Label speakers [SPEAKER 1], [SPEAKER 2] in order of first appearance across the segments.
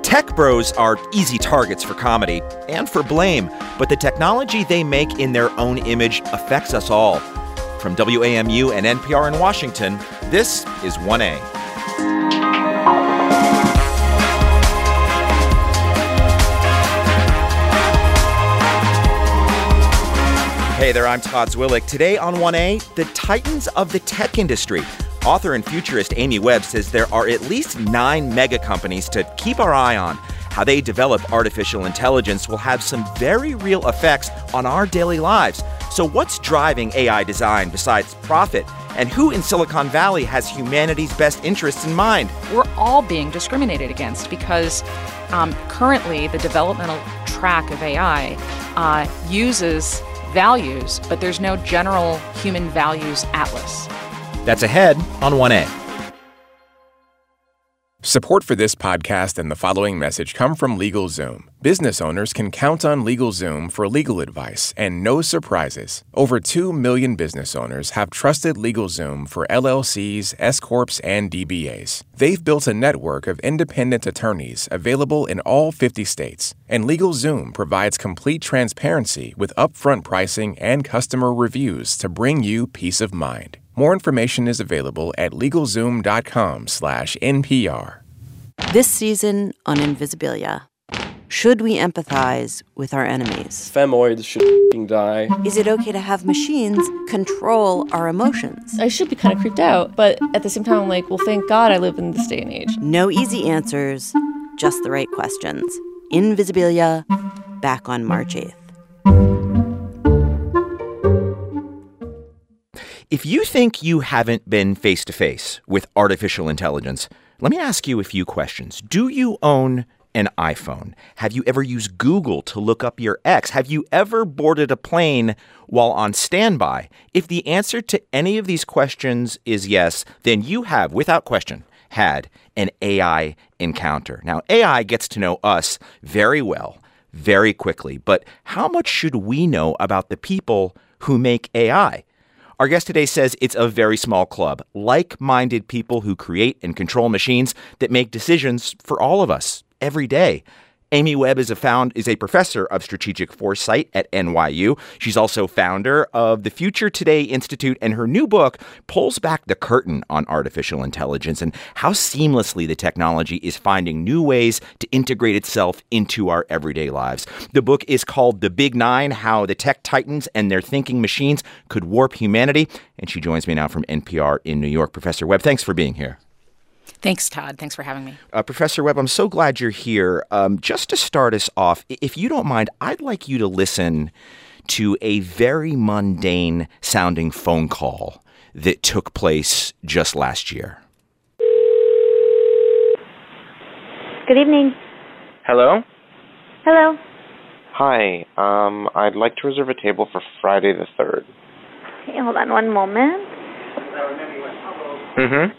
[SPEAKER 1] Tech bros are easy targets for comedy and for blame, but the technology they make in their own image affects us all. From WAMU and NPR in Washington, this is 1A. Hey there, I'm Todd Zwillich. Today on 1A, the titans of the tech industry. Author and futurist Amy Webb says there are at least 9 mega companies to keep our eye on. How they develop artificial intelligence will have some very real effects on our daily lives. So what's driving AI design besides profit? And who in Silicon Valley has humanity's best interests in mind?
[SPEAKER 2] We're all being discriminated against because currently the developmental track of AI uses values, but there's no general human values atlas.
[SPEAKER 1] That's ahead on 1A.
[SPEAKER 3] Support for this podcast and the following message come from LegalZoom. Business owners can count on LegalZoom for legal advice and no surprises. Over 2 million business owners have trusted LegalZoom for LLCs, S-Corps, and DBAs. They've built a network of independent attorneys available in all 50 states. And LegalZoom provides complete transparency with upfront pricing and customer reviews to bring you peace of mind. More information is available at LegalZoom.com/NPR.
[SPEAKER 4] This season on Invisibilia, should we empathize with our enemies?
[SPEAKER 5] Femoids should f***ing die.
[SPEAKER 4] Is it okay to have machines control our emotions?
[SPEAKER 6] I should be kind of creeped out, but at the same time, I'm like, well, thank God I live in this day and age.
[SPEAKER 4] No easy answers, just the right questions. Invisibilia, back on March 8th.
[SPEAKER 1] If you think you haven't been face-to-face with artificial intelligence, let me ask you a few questions. Do you own an iPhone? Have you ever used Google to look up your ex? Have you ever boarded a plane while on standby? If the answer to any of these questions is yes, then you have, without question, had an AI encounter. Now, AI gets to know us very well, very quickly, but how much should we know about the people who make AI? Our guest today says it's a very small club, like-minded people who create and control machines that make decisions for all of us every day. Amy Webb is a professor of strategic foresight at NYU. She's also founder of the Future Today Institute, and her new book pulls back the curtain on artificial intelligence and how seamlessly the technology is finding new ways to integrate itself into our everyday lives. The book is called The Big Nine: How the Tech Titans and Their Thinking Machines Could Warp Humanity. And she joins me now from NPR in New York. Professor Webb, thanks for being here.
[SPEAKER 2] Thanks, Todd. Thanks for having me.
[SPEAKER 1] Professor Webb, I'm so glad you're here. Just to start us off, if you don't mind, I'd like you to listen to a very mundane-sounding phone call that took place just last year.
[SPEAKER 7] Good evening.
[SPEAKER 8] Hello?
[SPEAKER 7] Hello.
[SPEAKER 8] Hi, I'd like to reserve a table for Friday the 3rd.
[SPEAKER 7] Okay, hold on one moment.
[SPEAKER 8] Mm-hmm.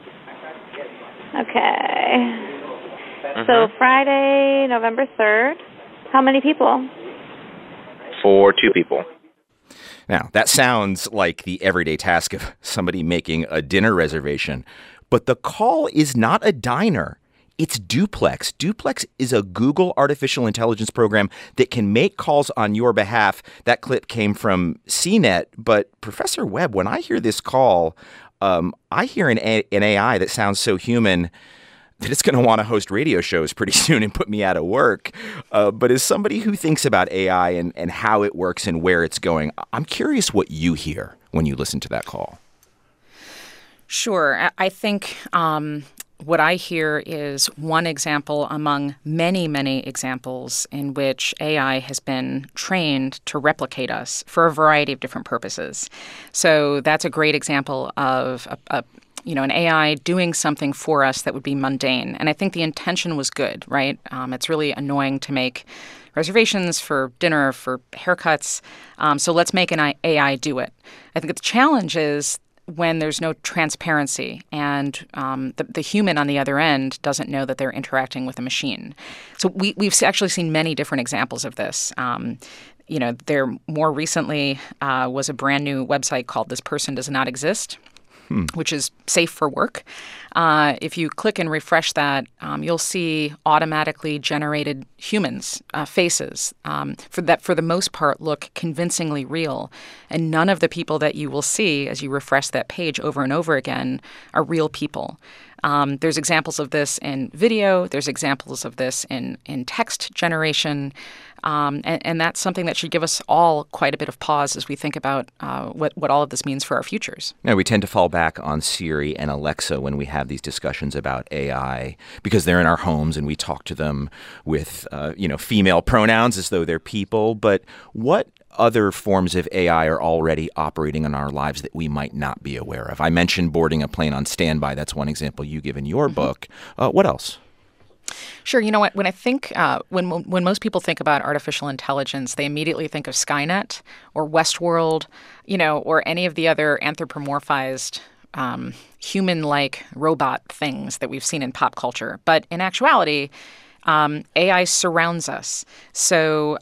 [SPEAKER 7] Okay. So Friday, November 3rd. How many people?
[SPEAKER 8] For 2 people.
[SPEAKER 1] Now, that sounds like the everyday task of somebody making a dinner reservation, but the call is not a diner. It's Duplex. Duplex is a Google artificial intelligence program that can make calls on your behalf. That clip came from CNET, but Professor Webb, when I hear this call, I hear an AI that sounds so human that it's going to want to host radio shows pretty soon and put me out of work. But as somebody who thinks about AI and how it works and where it's going, I'm curious what you hear when you listen to that call.
[SPEAKER 2] Sure. I think what I hear is one example among many, many examples in which AI has been trained to replicate us for a variety of different purposes. So that's a great example of an AI doing something for us that would be mundane. And I think the intention was good, right? It's really annoying to make reservations for dinner, for haircuts. So let's make an AI do it. I think the challenge is when there's no transparency and the human on the other end doesn't know that they're interacting with a machine. So we've actually seen many different examples of this. There more recently was a brand new website called This Person Does Not Exist. which is safe for work. If you click and refresh that, you'll see automatically generated humans, faces, for the most part look convincingly real. And none of the people that you will see as you refresh that page over and over again are real people. There's examples of this in video. There's examples of this in text generation. And that's something that should give us all quite a bit of pause as we think about what all of this means for our futures.
[SPEAKER 1] Now, we tend to fall back on Siri and Alexa when we have these discussions about AI because they're in our homes and we talk to them with, female pronouns as though they're people. But what other forms of AI are already operating in our lives that we might not be aware of? I mentioned boarding a plane on standby. That's one example you give in your book. What else?
[SPEAKER 2] Sure. You know what? When I think when most people think about artificial intelligence, they immediately think of Skynet or Westworld, or any of the other anthropomorphized human-like robot things that we've seen in pop culture. But in actuality, AI surrounds us. So,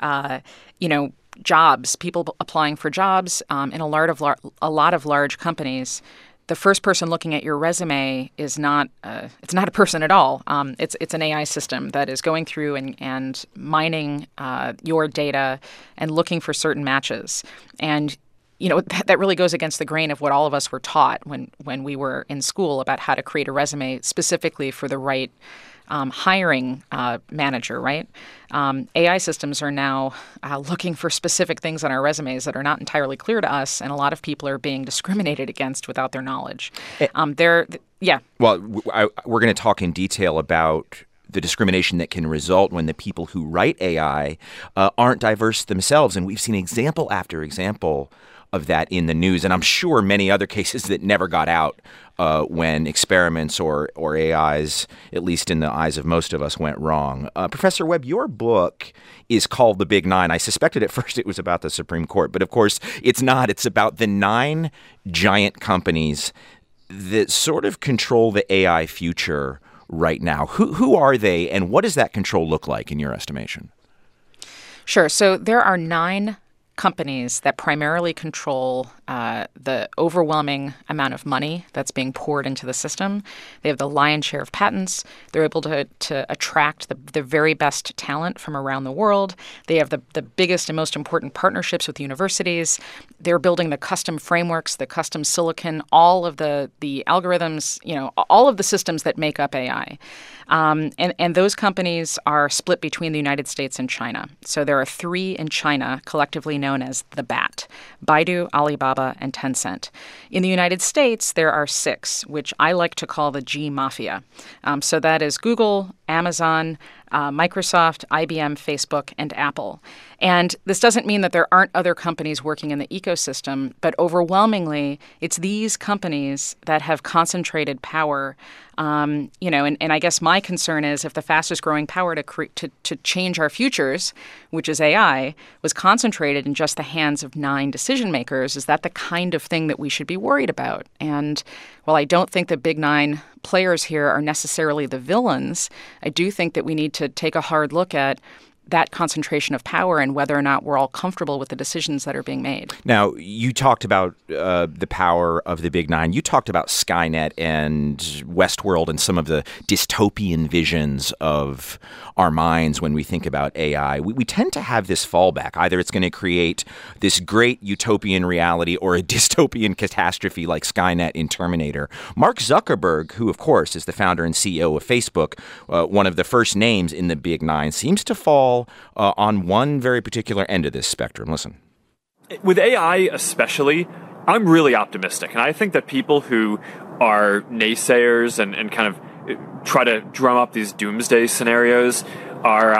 [SPEAKER 2] jobs, people applying for jobs in a lot of large companies. The first person looking at your resume is not it's not a person at all. It's an AI system that is going through and mining your data and looking for certain matches. And that really goes against the grain of what all of us were taught when we were in school about how to create a resume specifically for the right hiring manager, right? AI systems are now looking for specific things on our resumes that are not entirely clear to us, and a lot of people are being discriminated against without their knowledge.
[SPEAKER 1] Well, we're going to talk in detail about the discrimination that can result when the people who write AI aren't diverse themselves, and we've seen example after example of that in the news, and I'm sure many other cases that never got out when experiments or AIs, at least in the eyes of most of us, went wrong. Professor Webb, your book is called The Big Nine. I suspected at first it was about the Supreme Court, but of course it's not. It's about the 9 giant companies that sort of control the AI future right now. Who are they, and what does that control look like in your estimation?
[SPEAKER 2] Sure. So there are 9 companies that primarily control the overwhelming amount of money that's being poured into the system. They have the lion's share of patents. They're able to attract the very best talent from around the world. They have the biggest and most important partnerships with universities. They're building the custom frameworks, the custom silicon, all of the algorithms, all of the systems that make up AI. And those companies are split between the United States and China. So there are 3 in China, collectively known as the BAT: Baidu, Alibaba, and Tencent. In the United States, there are 6, which I like to call the G Mafia. So that is Google, Amazon, Microsoft, IBM, Facebook, and Apple. And this doesn't mean that there aren't other companies working in the ecosystem, but overwhelmingly, it's these companies that have concentrated power. And I guess my concern is if the fastest growing power to change our futures, which is AI, was concentrated in just the hands of 9 decision makers, is that the kind of thing that we should be worried about? And while I don't think the big 9 players here are necessarily the villains, I do think that we need to take a hard look at that concentration of power and whether or not we're all comfortable with the decisions that are being made.
[SPEAKER 1] Now, you talked about the power of the big 9. You talked about Skynet and Westworld and some of the dystopian visions of our minds when we think about AI. We tend to have this fallback. Either it's going to create this great utopian reality or a dystopian catastrophe like Skynet in Terminator. Mark Zuckerberg, who, of course, is the founder and CEO of Facebook, one of the first names in the big 9, seems to fall on one very particular end of this spectrum. Listen.
[SPEAKER 9] With AI especially, I'm really optimistic. And I think that people who are naysayers and kind of try to drum up these doomsday scenarios are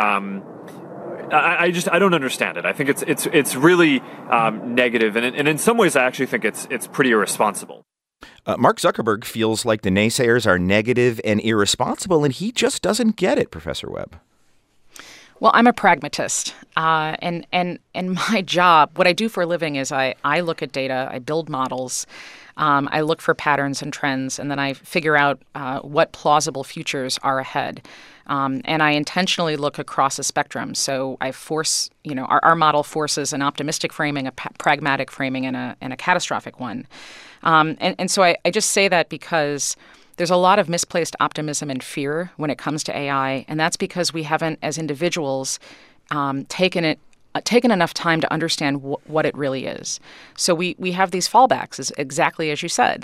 [SPEAKER 9] I don't understand it. I think it's really negative, and in some ways I actually think it's pretty irresponsible.
[SPEAKER 1] Mark Zuckerberg feels like the naysayers are negative and irresponsible, and he just doesn't get it, Professor Webb.
[SPEAKER 2] Well, I'm a pragmatist, and my job, what I do for a living is I look at data, I build models, I look for patterns and trends, and then I figure out what plausible futures are ahead. And I intentionally look across a spectrum. So I force, our model forces an optimistic framing, a pragmatic framing, and a catastrophic one. And so I just say that because there's a lot of misplaced optimism and fear when it comes to AI, and that's because we haven't, as individuals, taken enough time to understand what it really is. So we have these fallbacks, exactly as you said.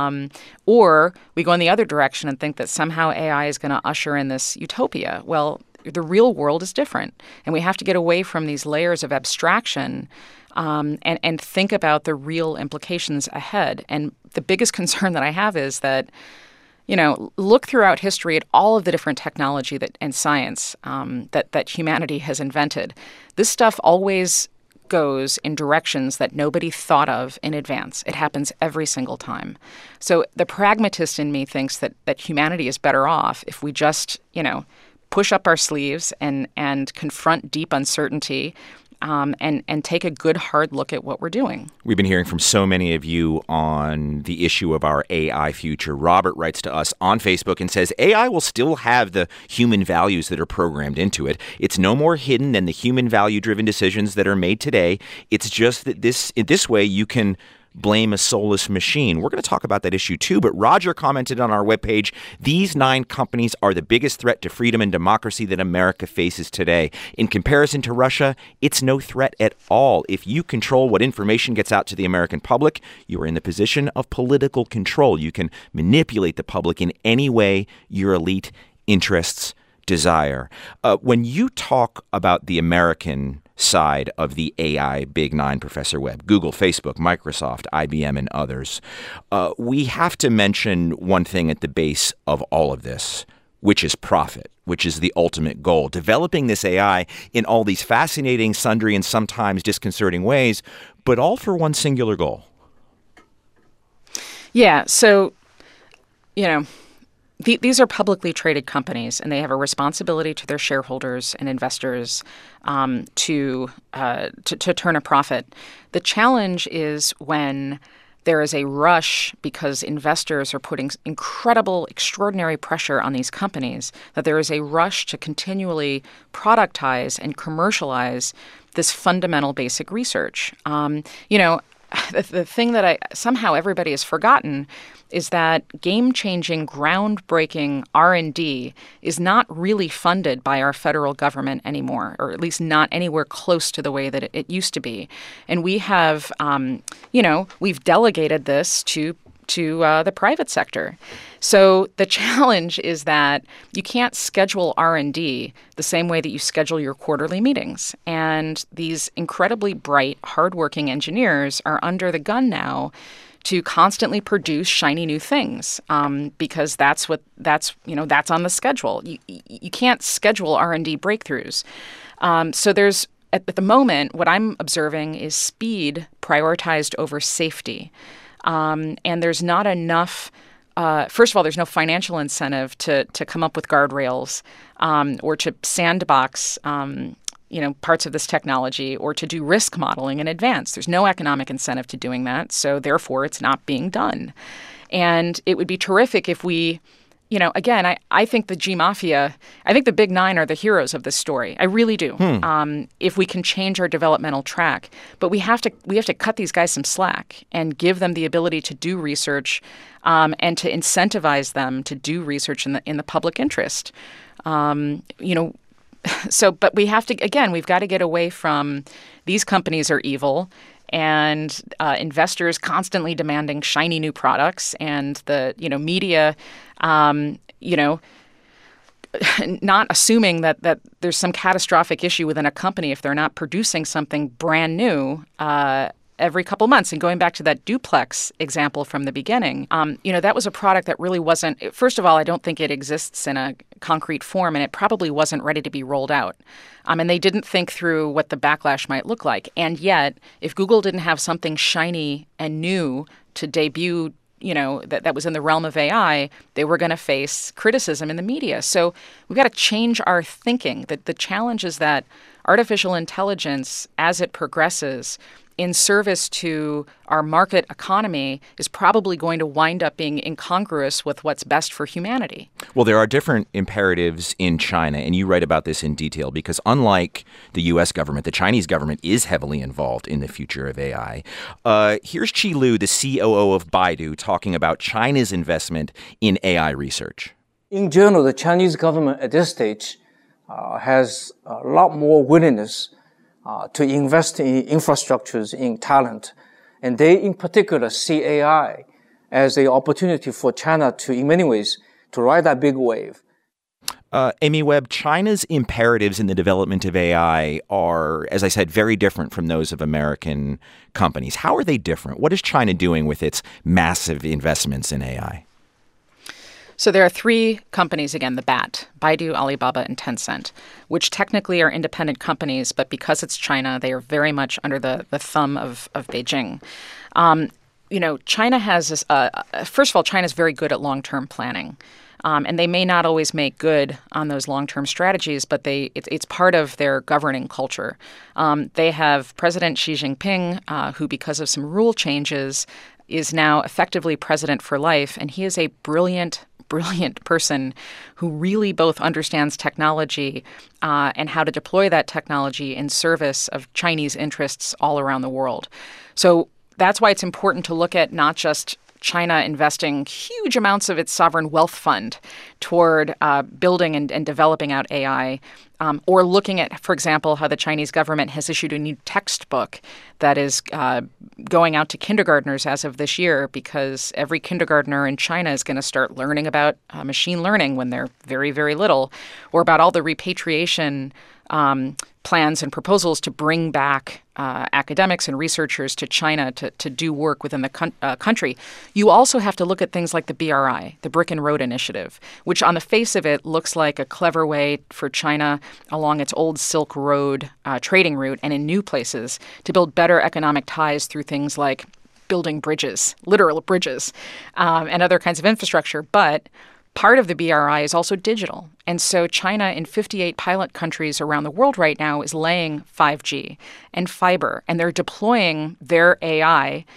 [SPEAKER 2] Or we go in the other direction and think that somehow AI is going to usher in this utopia. Well, the real world is different, and we have to get away from these layers of abstraction and think about the real implications ahead. And the biggest concern that I have is that, look throughout history at all of the different technology and science that humanity has invented. This stuff always goes in directions that nobody thought of in advance. It happens every single time. So the pragmatist in me thinks that humanity is better off if we just, push up our sleeves and confront deep uncertainty and take a good hard look at what we're doing.
[SPEAKER 1] We've been hearing from so many of you on the issue of our AI future. Robert writes to us on Facebook and says, AI will still have the human values that are programmed into it. It's no more hidden than the human value-driven decisions that are made today. It's just that in this way you can blame a soulless machine. We're going to talk about that issue too, but Roger commented on our webpage, these 9 companies are the biggest threat to freedom and democracy that America faces today. In comparison to Russia, it's no threat at all. If you control what information gets out to the American public, you are in the position of political control. You can manipulate the public in any way your elite interests desire. When you talk about the American side of the AI Big Nine, Professor Webb, Google, Facebook, Microsoft, IBM, and others, we have to mention one thing at the base of all of this, which is profit, which is the ultimate goal. Developing this AI in all these fascinating, sundry, and sometimes disconcerting ways, but all for one singular goal.
[SPEAKER 2] Yeah, so, these are publicly traded companies, and they have a responsibility to their shareholders and investors to turn a profit. The challenge is when there is a rush because investors are putting incredible, extraordinary pressure on these companies, that there is a rush to continually productize and commercialize this fundamental basic research. The thing that somehow everybody has forgotten is that game-changing, groundbreaking R&D is not really funded by our federal government anymore, or at least not anywhere close to the way that it used to be. And we have, we've delegated this to the private sector. So the challenge is that you can't schedule R&D the same way that you schedule your quarterly meetings. And these incredibly bright, hardworking engineers are under the gun now to constantly produce shiny new things because that's on the schedule. You can't schedule R&D breakthroughs. So there's at the moment, what I'm observing is speed prioritized over safety. And there's not enough, first of all, there's no financial incentive to come up with guardrails or to sandbox, parts of this technology or to do risk modeling in advance. There's no economic incentive to doing that. So therefore, it's not being done. And it would be terrific if we, again, I think the G-Mafia, I think the Big Nine are the heroes of this story. I really do. If we can change our developmental track. But we have to cut these guys some slack and give them the ability to do research and to incentivize them to do research in the public interest. But we have to, again, we've got to get away from these companies are evil and investors constantly demanding shiny new products and the, media, not assuming that there's some catastrophic issue within a company if they're not producing something brand new every couple months. And going back to that duplex example from the beginning, that was a product that really wasn't, first of all, I don't think it exists in a concrete form, and it probably wasn't ready to be rolled out. And they didn't think through what the backlash might look like. And yet, if Google didn't have something shiny and new to debut, that was in the realm of AI, they were going to face criticism in the media. So we've got to change our thinking. The challenge is that artificial intelligence, as it progresses, in service to our market economy is probably going to wind up being incongruous with what's best for humanity.
[SPEAKER 1] Well, there are different imperatives in China, and you write about this in detail because unlike the U.S. government, the Chinese government is heavily involved in the future of AI. Here's Qi Lu, the COO of Baidu, talking about China's investment in AI research.
[SPEAKER 10] In general, the Chinese government at this stage has a lot more willingness to invest in infrastructures, in talent. And they, in particular, see AI as an opportunity for China to, in many ways, to ride that big wave.
[SPEAKER 1] Amy Webb, China's imperatives in the development of AI are, as I said, very different from those of American companies. How are they different? What is China doing with its massive investments in AI?
[SPEAKER 2] So there are three companies, again, the BAT, Baidu, Alibaba, and Tencent, which technically are independent companies, but because it's China, they are very much under the thumb of Beijing. China has, first of all, China's very good at long-term planning. And they may not always make good on those long-term strategies, but it's part of their governing culture. They have President Xi Jinping, who, because of some rule changes, is now effectively president for life, and he is a brilliant person who really both understands technology and how to deploy that technology in service of Chinese interests all around the world. So that's why it's important to look at not just China investing huge amounts of its sovereign wealth fund toward building and developing out AI, or looking at, for example, how the Chinese government has issued a new textbook that is going out to kindergartners as of this year, because every kindergartner in China is going to start learning about machine learning when they're very, very little, or about all the repatriation plans and proposals to bring back academics and researchers to China to do work within the country. You also have to look at things like the BRI, the Brick and Road Initiative, which on the face of it looks like a clever way for China along its old Silk Road trading route and in new places to build better economic ties through things like building bridges, literal bridges, and other kinds of infrastructure. But part of the BRI is also digital. And so China, in 58 pilot countries around the world right now, is laying 5G and fiber, and they're deploying their AI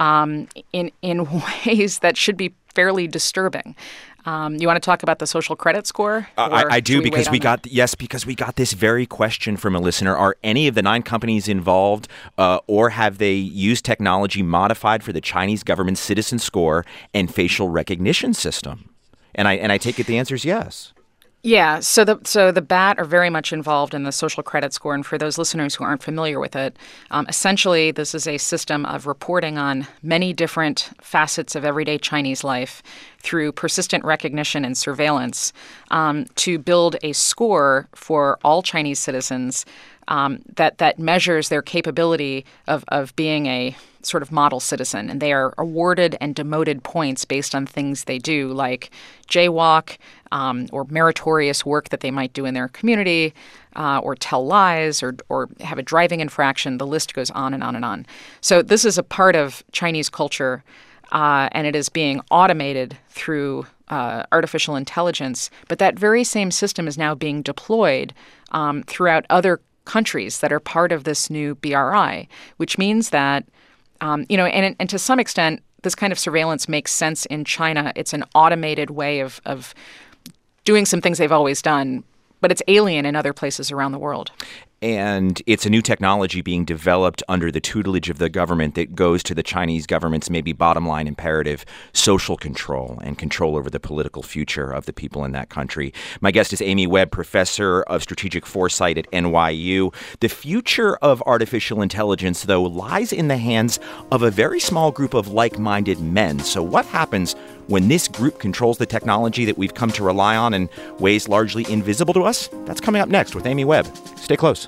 [SPEAKER 2] in ways that should be fairly disturbing. You want to talk about the social credit score?
[SPEAKER 1] I do, because we got this very question from a listener. Are any of the 9 companies involved, or have they used technology modified for the Chinese government's citizen score and facial recognition system? And I take it the answer is yes.
[SPEAKER 2] Yeah, so the BAT are very much involved in the social credit score. And for those listeners who aren't familiar with it, essentially this is a system of reporting on many different facets of everyday Chinese life through persistent recognition and surveillance to build a score for all Chinese citizens that measures their capability of being a sort of model citizen. And they are awarded and demoted points based on things they do, like jaywalk or meritorious work that they might do in their community, or tell lies or have a driving infraction. The list goes on and on and on. So this is a part of Chinese culture, and it is being automated through artificial intelligence. But that very same system is now being deployed throughout other countries that are part of this new BRI, which means that and to some extent, this kind of surveillance makes sense in China. It's an automated way of doing some things they've always done, but it's alien in other places around the world.
[SPEAKER 1] And it's a new technology being developed under the tutelage of the government that goes to the Chinese government's maybe bottom line imperative, social control and control over the political future of the people in that country. My guest is Amy Webb, professor of strategic foresight at NYU. The future of artificial intelligence, though, lies in the hands of a very small group of like-minded men. So what happens when this group controls the technology that we've come to rely on in ways largely invisible to us? That's coming up next with Amy Webb. Stay close.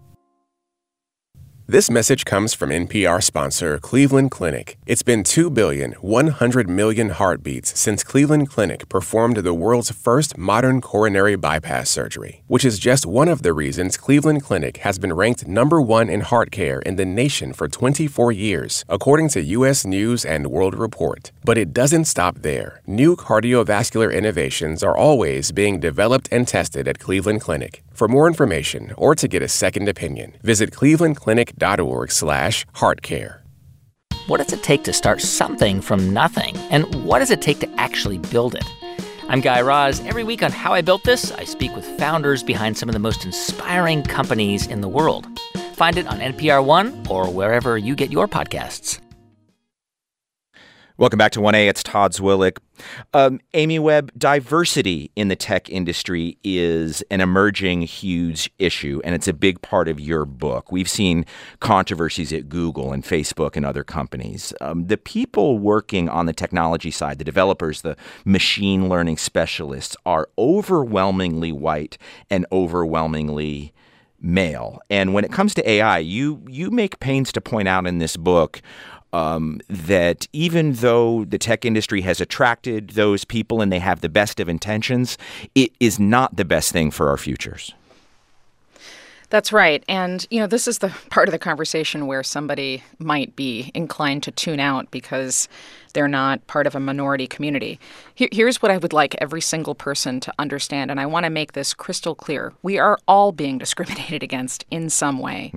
[SPEAKER 3] This message comes from NPR sponsor Cleveland Clinic. It's been 2,100,000,000 heartbeats since Cleveland Clinic performed the world's first modern coronary bypass surgery, which is just one of the reasons Cleveland Clinic has been ranked #1 in heart care in the nation for 24 years, according to U.S. News and World Report. But it doesn't stop there. New cardiovascular innovations are always being developed and tested at Cleveland Clinic. For more information or to get a second opinion, visit clevelandclinic.org/heartcare.
[SPEAKER 11] What does it take to start something from nothing? And what does it take to actually build it? I'm Guy Raz. Every week on How I Built This, I speak with founders behind some of the most inspiring companies in the world. Find it on NPR One or wherever you get your podcasts.
[SPEAKER 1] Welcome back to 1A. It's Todd Zwillich. Amy Webb, diversity in the tech industry is an emerging huge issue, and it's a big part of your book. We've seen controversies at Google and Facebook and other companies. The people working on the technology side, the developers, the machine learning specialists, are overwhelmingly white and overwhelmingly male. And when it comes to AI, you make pains to point out in this book that even though the tech industry has attracted those people and they have the best of intentions, it is not the best thing for our futures.
[SPEAKER 2] That's right. And, this is the part of the conversation where somebody might be inclined to tune out because they're not part of a minority community. Here's what I would like every single person to understand, and I want to make this crystal clear. We are all being discriminated against in some way.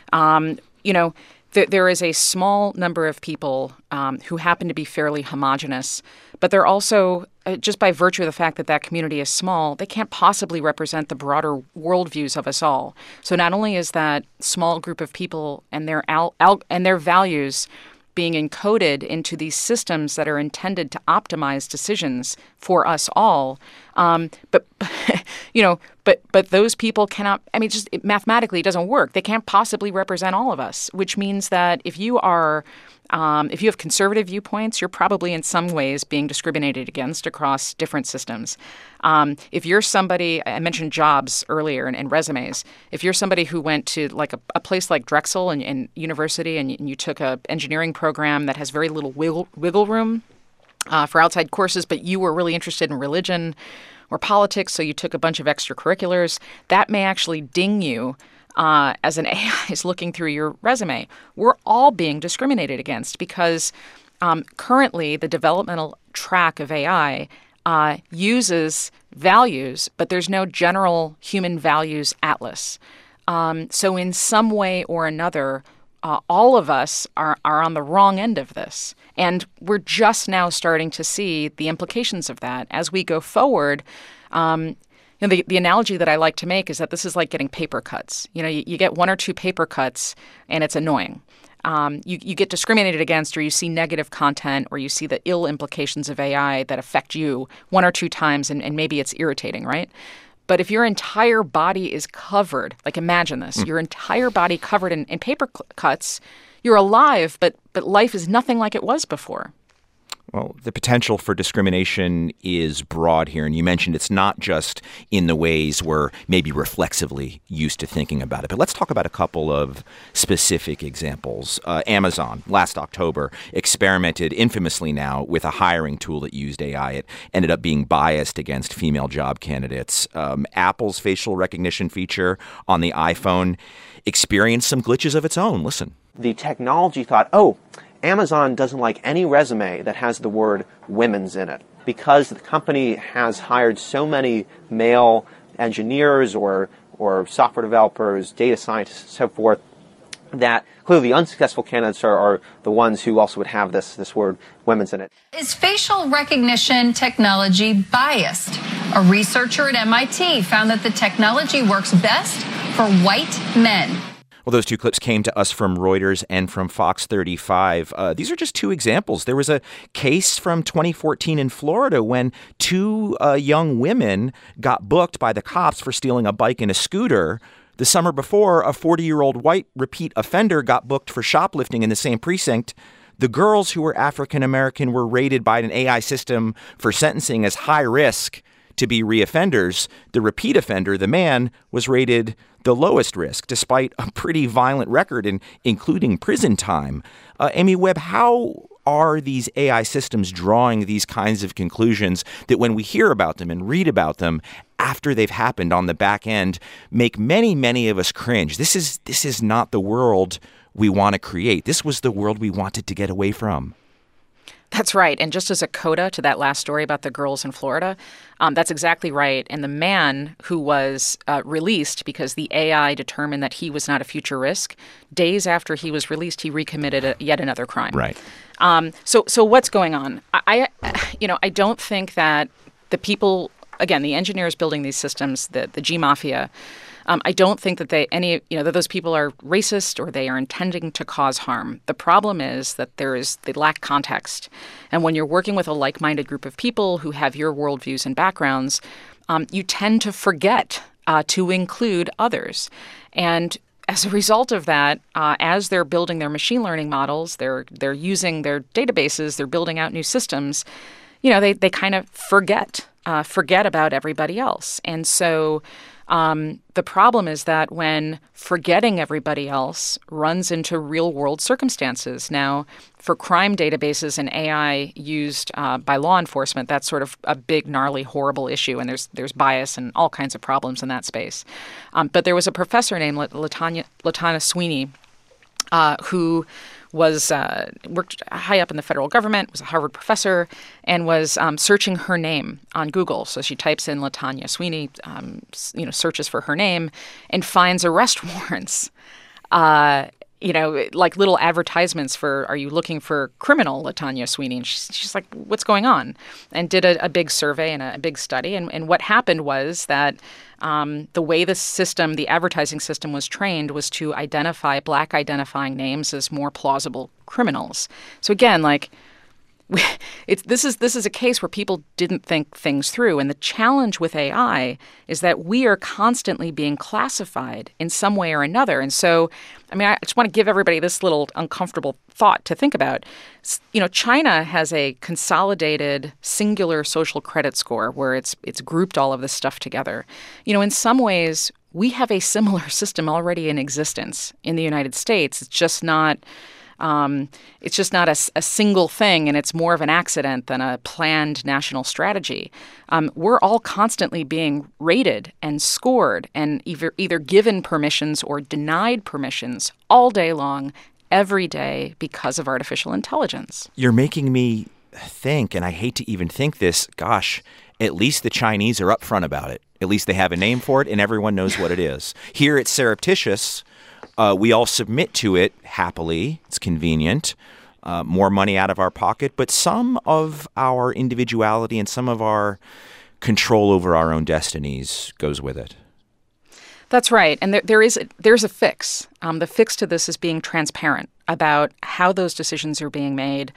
[SPEAKER 2] There is a small number of people who happen to be fairly homogenous, but they're also, just by virtue of the fact that that community is small, they can't possibly represent the broader worldviews of us all. So not only is that small group of people and their values being encoded into these systems that are intended to optimize decisions for us all, but those people cannot. Mathematically, it doesn't work. They can't possibly represent all of us, which means that if you have conservative viewpoints, you're probably in some ways being discriminated against across different systems. If you're somebody, I mentioned jobs earlier and resumes. If you're somebody who went to like a place like Drexel and university and you took an engineering program that has very little wiggle room for outside courses, but you were really interested in religion or politics, so you took a bunch of extracurriculars, that may actually ding you as an AI is looking through your resume. We're all being discriminated against because currently the developmental track of AI uses values, but there's no general human values atlas. So in some way or another, all of us are on the wrong end of this. And we're just now starting to see the implications of that. As we go forward, the analogy that I like to make is that this is like getting paper cuts. You get one or two paper cuts, and it's annoying. You get discriminated against, or you see negative content, or you see the ill implications of AI that affect you one or two times, and maybe it's irritating, right? But if your entire body is covered, like imagine this, your entire body covered in paper cuts, you're alive, but life is nothing like it was before.
[SPEAKER 1] Well, the potential for discrimination is broad here, and you mentioned it's not just in the ways we're maybe reflexively used to thinking about it. But let's talk about a couple of specific examples. Amazon, last October, experimented infamously now with a hiring tool that used AI. It ended up being biased against female job candidates. Apple's facial recognition feature on the iPhone experienced some glitches of its own. Listen.
[SPEAKER 12] The technology thought, Amazon doesn't like any resume that has the word women's in it because the company has hired so many male engineers or software developers, data scientists, so forth, that clearly the unsuccessful candidates are the ones who also would have this word women's in it.
[SPEAKER 13] Is facial recognition technology biased? A researcher at MIT found that the technology works best for white men.
[SPEAKER 1] Well, those two clips came to us from Reuters and from Fox 35. These are just two examples. There was a case from 2014 in Florida when two young women got booked by the cops for stealing a bike and a scooter. The summer before, a 40-year-old white repeat offender got booked for shoplifting in the same precinct. The girls who were African-American were rated by an AI system for sentencing as high risk to be reoffenders. The repeat offender, the man, was rated the lowest risk, despite a pretty violent record, including prison time. Amy Webb, how are these AI systems drawing these kinds of conclusions that when we hear about them and read about them after they've happened on the back end make many, many of us cringe? This is not the world we want to create. This was the world we wanted to get away from.
[SPEAKER 2] That's right. And just as a coda to that last story about the girls in Florida, that's exactly right. And the man who was released because the AI determined that he was not a future risk, days after he was released, he recommitted yet another crime.
[SPEAKER 1] Right.
[SPEAKER 2] So what's going on? I don't think that the people, again, the engineers building these systems, the G Mafia, I don't think that that those people are racist or they are intending to cause harm. The problem is that they lack context. And when you're working with a like-minded group of people who have your worldviews and backgrounds, you tend to forget to include others. And as a result of that, as they're building their machine learning models, they're using their databases, they're building out new systems, they kind of forget about everybody else. And so the problem is that when forgetting everybody else runs into real-world circumstances. Now, for crime databases and AI used by law enforcement, that's sort of a big, gnarly, horrible issue, and there's bias and all kinds of problems in that space. But there was a professor named Latanya Sweeney who was worked high up in the federal government, was a Harvard professor, and was searching her name on Google. So she types in Latanya Sweeney, searches for her name, and finds arrest warrants. Like little advertisements for, are you looking for criminal Latanya Sweeney? And she's like, what's going on? And did a big survey and a big study. And what happened was that the way the advertising system was trained was to identify Black identifying names as more plausible criminals. So again, this is a case where people didn't think things through. And the challenge with AI is that we are constantly being classified in some way or another. And so, I just want to give everybody this little uncomfortable thought to think about. China has a consolidated singular social credit score where it's grouped all of this stuff together. In some ways, we have a similar system already in existence in the United States. It's just not a single thing, and it's more of an accident than a planned national strategy. We're all constantly being rated and scored and either given permissions or denied permissions all day long, every day, because of artificial intelligence.
[SPEAKER 1] You're making me think, and I hate to even think this, gosh, at least the Chinese are upfront about it. At least they have a name for it, and everyone knows what it is. Here it's surreptitious. We all submit to it happily. It's convenient. More money out of our pocket. But some of our individuality and some of our control over our own destinies goes with it.
[SPEAKER 2] That's right. And there's a fix. The fix to this is being transparent about how those decisions are being made,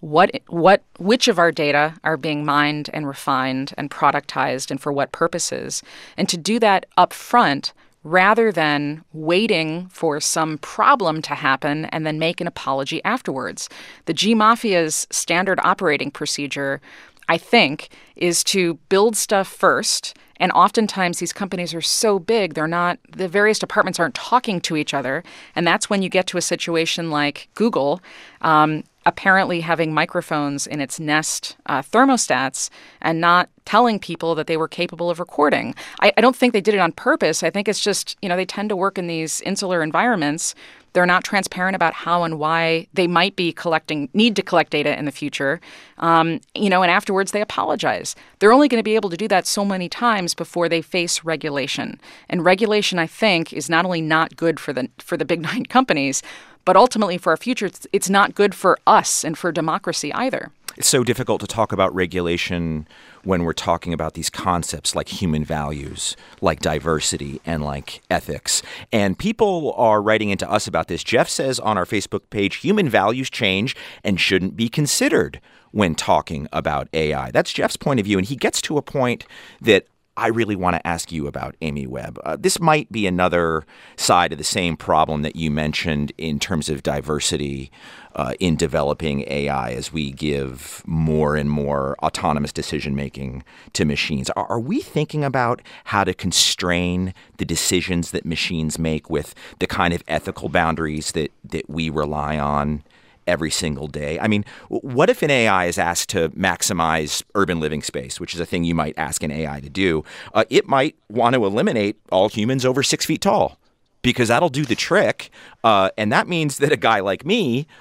[SPEAKER 2] which of our data are being mined and refined and productized and for what purposes. And to do that up front rather than waiting for some problem to happen and then make an apology afterwards. The G Mafia's standard operating procedure, I think, is to build stuff first. And oftentimes these companies are so big, the various departments aren't talking to each other. And that's when you get to a situation like Google, apparently having microphones in its Nest thermostats and not telling people that they were capable of recording. I don't think they did it on purpose. I think it's just, they tend to work in these insular environments. They're not transparent about how and why they might be need to collect data in the future. And afterwards they apologize. They're only going to be able to do that so many times before they face regulation. And regulation, I think, is not only not good for the big nine companies, but ultimately for our future, it's not good for us and for democracy either.
[SPEAKER 1] It's so difficult to talk about regulation when we're talking about these concepts like human values, like diversity, and like ethics. And people are writing into us about this. Jeff says on our Facebook page, human values change and shouldn't be considered when talking about AI. That's Jeff's point of view. And he gets to a point that I really want to ask you about, Amy Webb. This might be another side of the same problem that you mentioned in terms of diversity in developing AI as we give more and more autonomous decision-making to machines. Are we thinking about how to constrain the decisions that machines make with the kind of ethical boundaries that we rely on every single day? What if an AI is asked to maximize urban living space, which is a thing you might ask an AI to do? It might want to eliminate all humans over 6 feet tall because that'll do the trick. And that means that a guy like me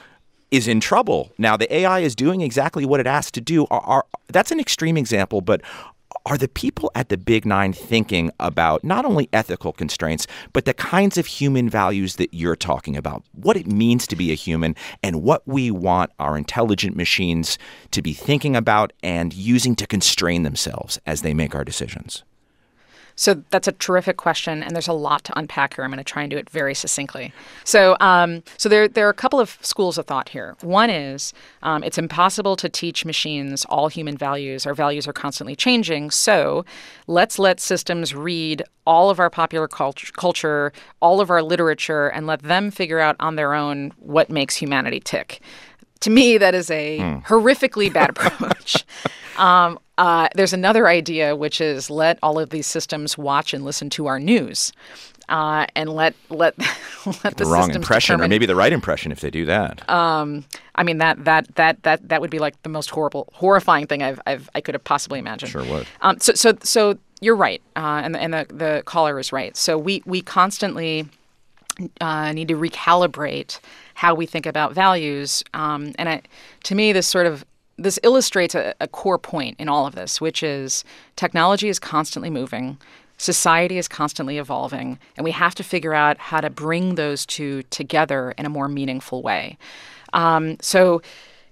[SPEAKER 1] is in trouble. Now, the AI is doing exactly what it asked to do. That's an extreme example, but are the people at the Big Nine thinking about not only ethical constraints, but the kinds of human values that you're talking about, what it means to be a human, and what we want our intelligent machines to be thinking about and using to constrain themselves as they make our decisions?
[SPEAKER 2] So that's a terrific question, and there's a lot to unpack here. I'm going to try and do it very succinctly. So there are a couple of schools of thought here. One is it's impossible to teach machines all human values. Our values are constantly changing, so let's let systems read all of our popular culture, all of our literature, and let them figure out on their own what makes humanity tick. To me, that is a horrifically bad approach. There's another idea, which is let all of these systems watch and listen to our news, and let the
[SPEAKER 1] wrong impression, or maybe the right impression if they do that.
[SPEAKER 2] I mean that would be like the most horrifying thing I could have possibly imagined.
[SPEAKER 1] Sure would.
[SPEAKER 2] So you're right, and the caller is right. So we constantly need to recalibrate how we think about values, to me this illustrates a core point in all of this, which is technology is constantly moving, society is constantly evolving, and we have to figure out how to bring those two together in a more meaningful way. So,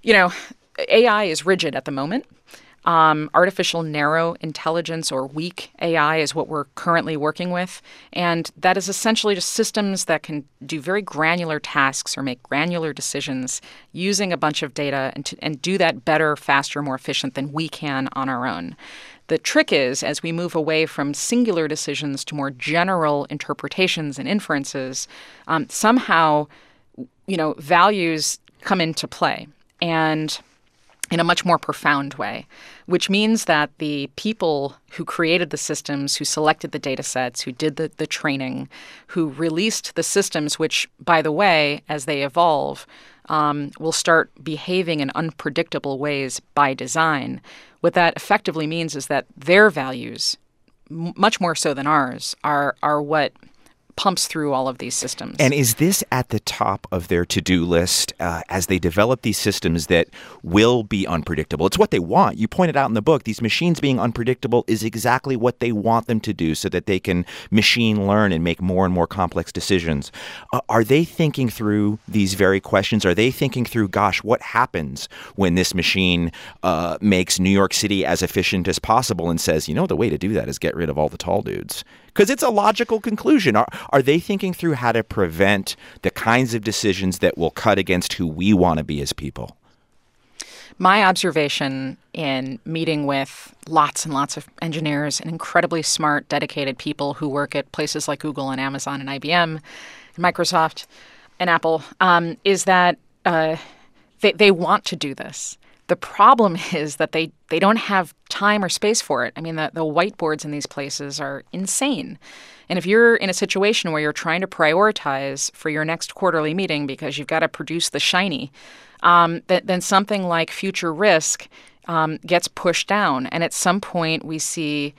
[SPEAKER 2] AI is rigid at the moment. Artificial narrow intelligence or weak AI is what we're currently working with. And that is essentially just systems that can do very granular tasks or make granular decisions using a bunch of data and do that better, faster, more efficient than we can on our own. The trick is, as we move away from singular decisions to more general interpretations and inferences, somehow, values come into play. And in a much more profound way, which means that the people who created the systems, who selected the data sets, who did the training, who released the systems, which, by the way, as they evolve, will start behaving in unpredictable ways by design. What that effectively means is that their values, much more so than ours, are what pumps through all of these systems.
[SPEAKER 1] And is this at the top of their to-do list as they develop these systems that will be unpredictable? It's what they want. You pointed out in the book, these machines being unpredictable is exactly what they want them to do so that they can machine learn and make more and more complex decisions. Are they thinking through these very questions? Are they thinking through, gosh, what happens when this machine makes New York City as efficient as possible and says, the way to do that is get rid of all the tall dudes? Because it's a logical conclusion. Are they thinking through how to prevent the kinds of decisions that will cut against who we want to be as people?
[SPEAKER 2] My observation in meeting with lots and lots of engineers and incredibly smart, dedicated people who work at places like Google and Amazon and IBM and Microsoft and Apple is that they want to do this. The problem is that they don't have time or space for it. I mean, the whiteboards in these places are insane. And if you're in a situation where you're trying to prioritize for your next quarterly meeting because you've got to produce the shiny, then something like future risk gets pushed down. And at some point, we see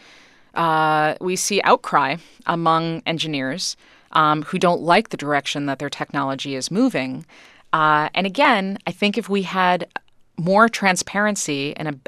[SPEAKER 2] outcry among engineers who don't like the direction that their technology is moving. And again, I think if we had more transparency and,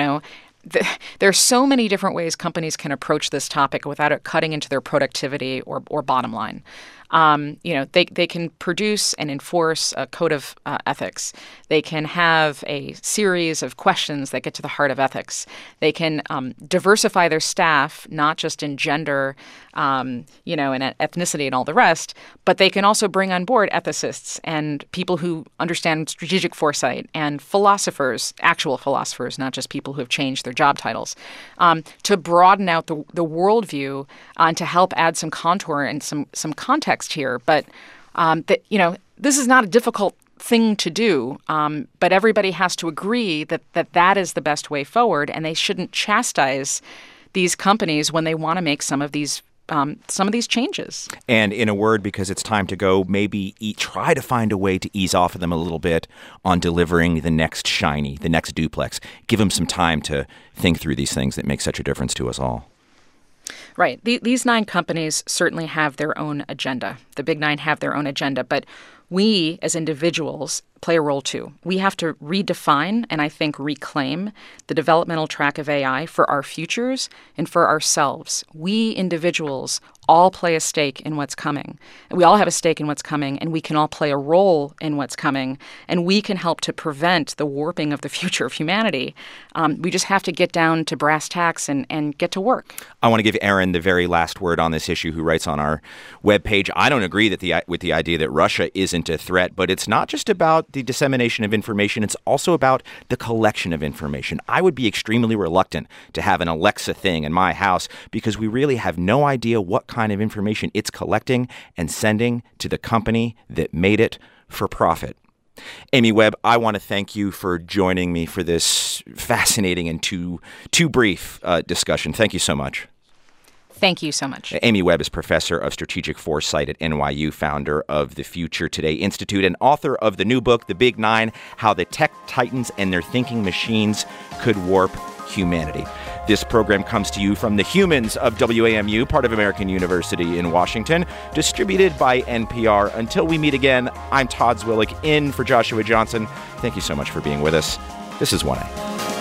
[SPEAKER 2] there are so many different ways companies can approach this topic without it cutting into their productivity or bottom line. They can produce and enforce a code of ethics. They can have a series of questions that get to the heart of ethics. They can diversify their staff, not just in gender, and ethnicity and all the rest, but they can also bring on board ethicists and people who understand strategic foresight and philosophers, actual philosophers, not just people who have changed their job titles, to broaden out the worldview and to help add some contour and some context here. But this is not a difficult thing to do, but everybody has to agree that is the best way forward, and they shouldn't chastise these companies when they want to make some of these changes.
[SPEAKER 1] And in a word, because it's time to go, maybe try to find a way to ease off of them a little bit on delivering the next shiny, the next duplex. Give them some time to think through these things that make such a difference to us all.
[SPEAKER 2] Right. These 9 companies certainly have their own agenda. The big 9 have their own agenda, but we as individuals play a role too. We have to redefine and I think reclaim the developmental track of AI for our futures and for ourselves. We individuals all play a stake in what's coming. We all have a stake in what's coming, and we can all play a role in what's coming, and we can help to prevent the warping of the future of humanity. We just have to get down to brass tacks and get to work.
[SPEAKER 1] I want to give Aaron the very last word on this issue, who writes on our webpage, I don't agree with the idea that Russia isn't a threat, but it's not just about the dissemination of information. It's also about the collection of information. I would be extremely reluctant to have an Alexa thing in my house because we really have no idea what kind of information it's collecting and sending to the company that made it for profit. Amy Webb, I want to thank you for joining me for this fascinating and too brief discussion. Thank you so much.
[SPEAKER 2] Thank you so much.
[SPEAKER 1] Amy Webb is professor of strategic foresight at NYU, founder of the Future Today Institute, and author of the new book, The Big Nine: How the Tech Titans and Their Thinking Machines Could Warp Humanity. This program comes to you from the humans of WAMU, part of American University in Washington, distributed by NPR. Until we meet again, I'm Todd Zwillich, in for Joshua Johnson. Thank you so much for being with us. This is 1A.